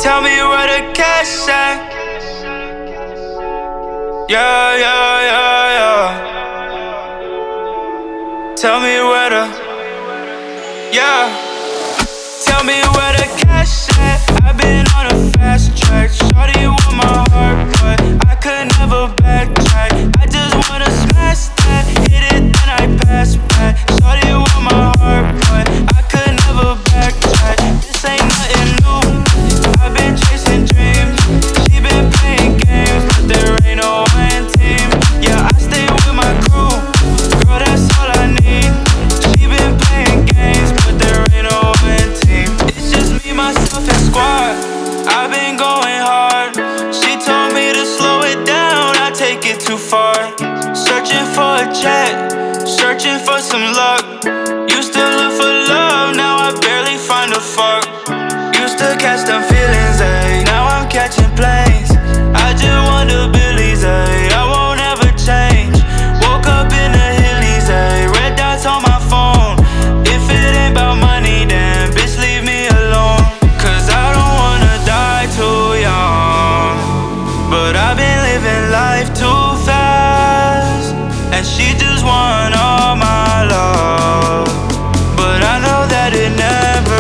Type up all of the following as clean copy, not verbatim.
tell me where the cash at. Yeah, yeah, yeah, yeah. Tell me where the, yeah. Tell me where the cash at. I've been on a fast track. Shorty want my heart, but I could never backtrack. I just wanna smash that, hit it, then I pass back. Shorty want my heart, but I could never backtrack. This ain't nothing new. I've been chasing dreams. She been playing games, but there ain't no one team. Yeah, I stay with my crew. Girl, that's all I need. She been playing games, but there ain't no one team. It's just me, myself, and squad. I've been going hard. She told me to slow it down. I take it too far. Searching for a check, searching for some luck. Used to look for love, now I barely find a fuck. Used to catch them feelings, ayy. Now I'm catching planes. I just want the billies, ayy. I won't ever change. Woke up in the hillies, ayy. Red dots on my phone. If it ain't about money, then bitch, leave me alone. Cause I don't wanna die too young. But I've been living life too fast, and she just want all my love. But I know that it never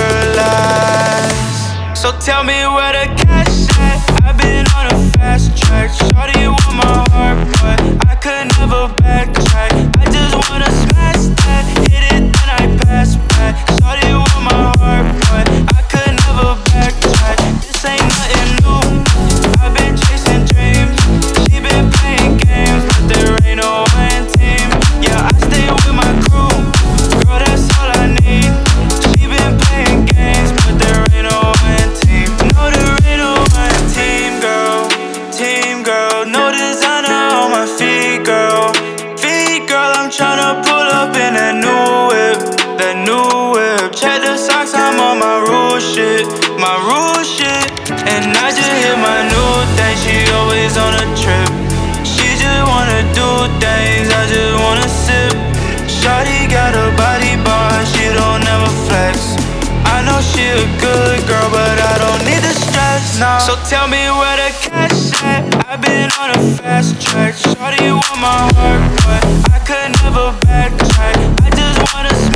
lasts. So tell me where the cash at. I've been on a fast track. Shorty want my heart, but I could never backtrack. I just wanna smash that, hit it, then I pass back. Shorty want my heart, but I could never backtrack. This ain't nothing new. I've been chasing dreams. She been playing games, but there ain't no one team. Yeah, I stay with my crew. Girl, that's all I need. She been playing games, but there ain't no one team. No, there ain't no one team, girl. Team, girl. No designer on my feet, girl. Feet, girl, I'm tryna pull up in that new whip. That new whip. Check the socks, I'm on my rule shit. My rule shit. And I just hit my new thing. She always on a trip. She just wanna do things, I just wanna sip. Shawty got a body bar, she don't ever flex. I know she a good girl, but I don't need the stress, no. So tell me where the cash at. I've been on a fast track. Shawty want my heart, but I could never backtrack. I just wanna